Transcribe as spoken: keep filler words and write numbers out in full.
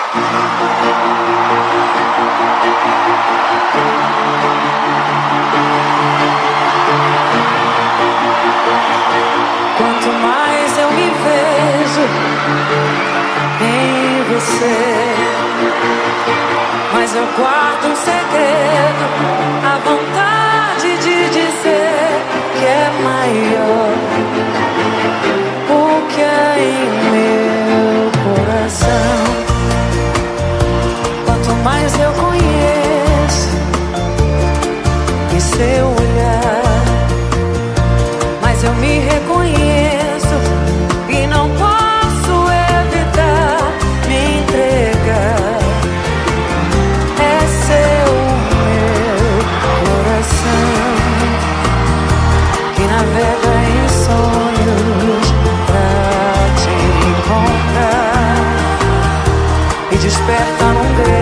Quanto mais eu me vejo em você, mas eu guardo um segredo, a vontade de dizer que é maior o que é em meu coração. Quanto mais eu conheço em seu olhar, mas eu me reconheço e não posso evitar me entregar. É seu meu coração que navega em sonhos pra te encontrar e desperta num grito